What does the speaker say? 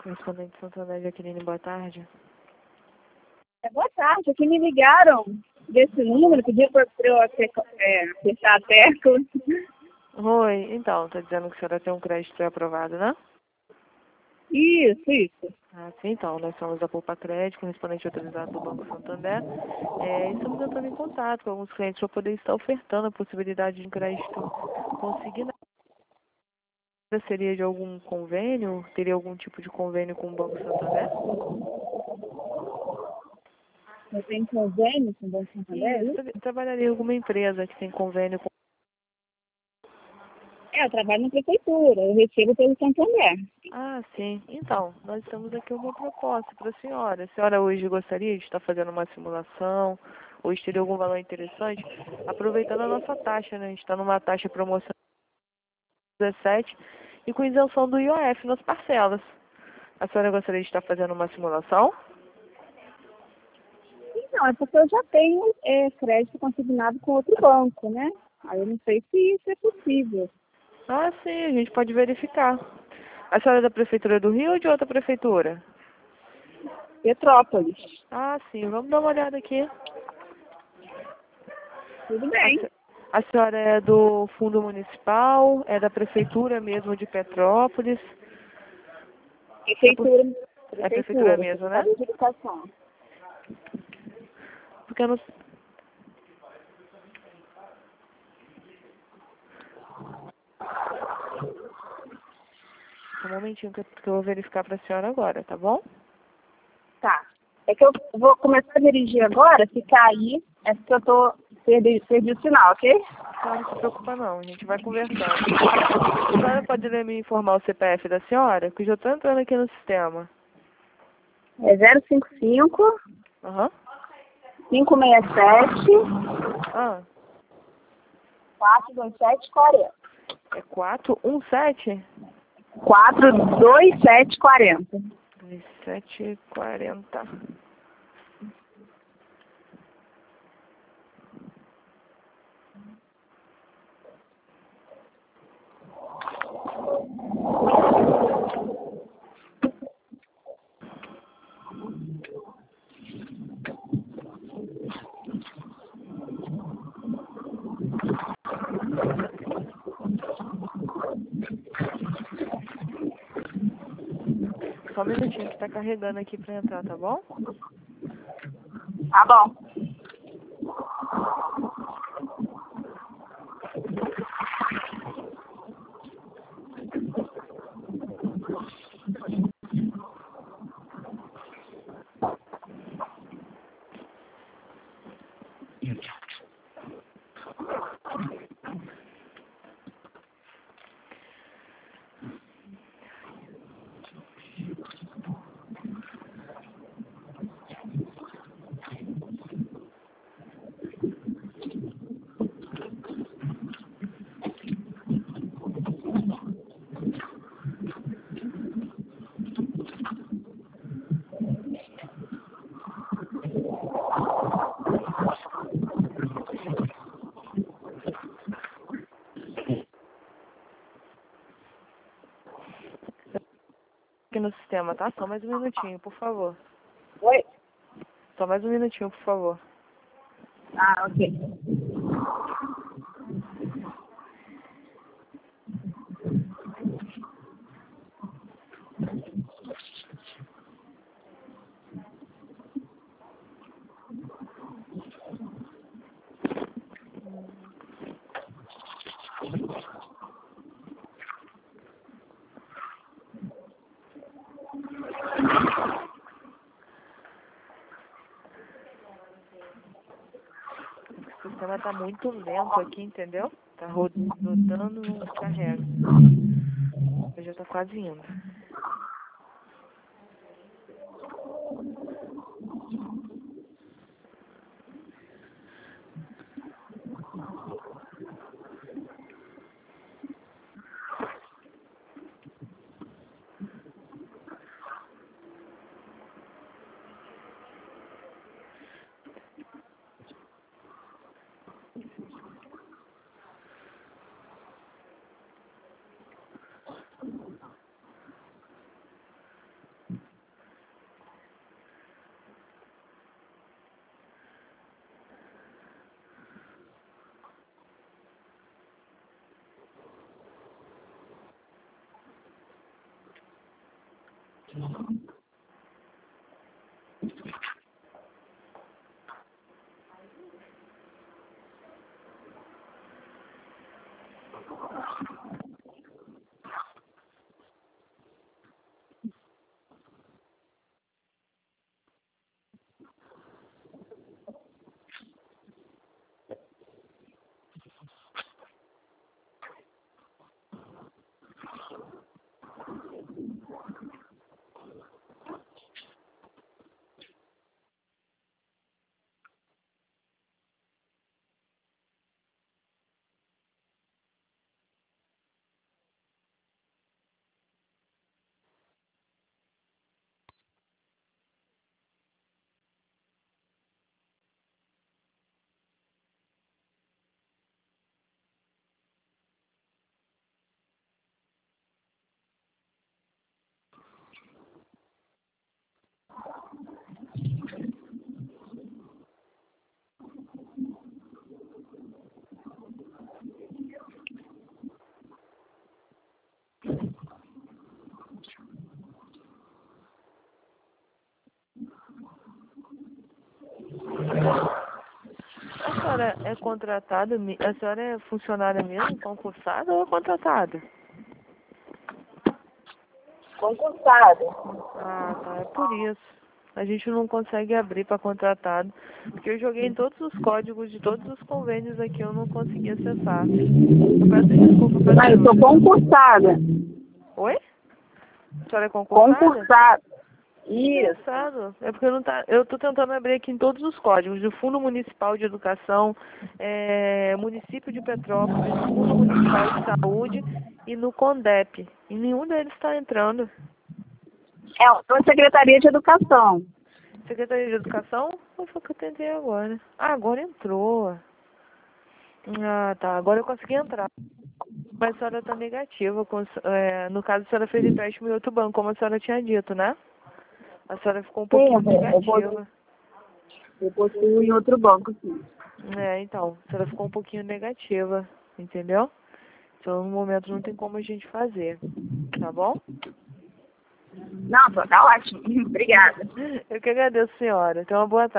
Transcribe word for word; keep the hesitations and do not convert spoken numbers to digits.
Correspondente Santander, Jaqueline, boa tarde. É, boa tarde, aqui me ligaram desse número, pediram para eu apertar é, a tecla. Oi, então, tá dizendo que a senhora tem um crédito aprovado, né? Isso, isso. Ah, sim, então, nós somos a Poupa Crédito, correspondente autorizado do Banco Santander. É, estamos entrando em contato com alguns clientes para poder estar ofertando a possibilidade de um crédito consignado. Seria de algum convênio? Teria algum tipo de convênio com o Banco Santander? Eu tenho convênio com o Banco Santander? Isso, tra- trabalharia em alguma empresa que tem convênio com... É, eu trabalho na prefeitura, eu recebo pelo Santander. Ah, sim. Então, nós temos aqui uma proposta para a senhora. A senhora hoje gostaria de estar fazendo uma simulação? Hoje teria algum valor interessante? Aproveitando a nossa taxa, né? A gente está numa taxa promocional dezessete e com isenção do I O F nas parcelas. A senhora gostaria de estar fazendo uma simulação? Então, é porque eu já tenho é, crédito consignado com outro banco, né? Aí eu não sei se isso é possível. Ah, sim, a gente pode verificar. A senhora é da Prefeitura do Rio ou de outra prefeitura? Petrópolis. Ah, sim, vamos dar uma olhada aqui. Tudo A, bem. se- a senhora é do Fundo Municipal, é da Prefeitura mesmo de Petrópolis. É, por- Prefeitura, é Prefeitura prefeitura, mesmo, né? Secretaria de Educação. Porque eu não... Só um momentinho que eu, que eu vou verificar para a senhora agora, tá bom? Tá. É que eu vou começar a dirigir agora, se cair, é porque eu tô perdi, perdi o sinal, ok? Não, não se preocupa não, a gente vai conversando. A senhora pode me informar o C P F da senhora? Que eu já estou entrando aqui no sistema. É zero cinco cinco, Aham. cinco seis sete, Ah, quatro dois sete quatro zero. é quatro um sete? quatro dois sete quatro zero. dois sete quarenta. Só um minutinho que tá carregando aqui pra entrar, tá bom? Tá bom. Aqui no sistema, tá? Só mais um minutinho, por favor. Oi? Só mais um minutinho, por favor. Ah, ok. O sistema tá muito lento aqui, entendeu? Tá rodando, não carrega. Eu já tá quase indo. A senhora é contratada, me- a senhora é funcionária mesmo, concursada ou é contratada? Concursada. Ah, tá, é por isso. A gente não consegue abrir para contratado, porque eu joguei em todos os códigos de todos os convênios aqui, eu não consegui acessar. Eu peço desculpa pela Ah, eu sou ajuda. concursada. Oi? A senhora é concursada? Concursada. Isso. Engraçado. É porque eu não tá. Eu tô tentando abrir aqui em todos os códigos, do Fundo Municipal de Educação, é, Município de Petrópolis, Fundo Municipal de Saúde e no CONDEP. E nenhum deles está entrando. É uma Secretaria de Educação. Secretaria de Educação? Foi o que eu tentei agora. Ah, agora entrou. Ah, tá. Agora eu consegui entrar. Mas a senhora tá negativa. Com, é, no caso, a senhora fez empréstimo em outro banco, como a senhora tinha dito, né? A senhora ficou um Sim, pouquinho eu, vou- eu, vou- negativa. eu possuo em outro banco, sim. É, então, a senhora ficou um pouquinho negativa, entendeu? Então, no momento não tem como a gente fazer, tá bom? Não, tá ótimo. Obrigada. Eu que agradeço, senhora. Tenha uma boa tarde.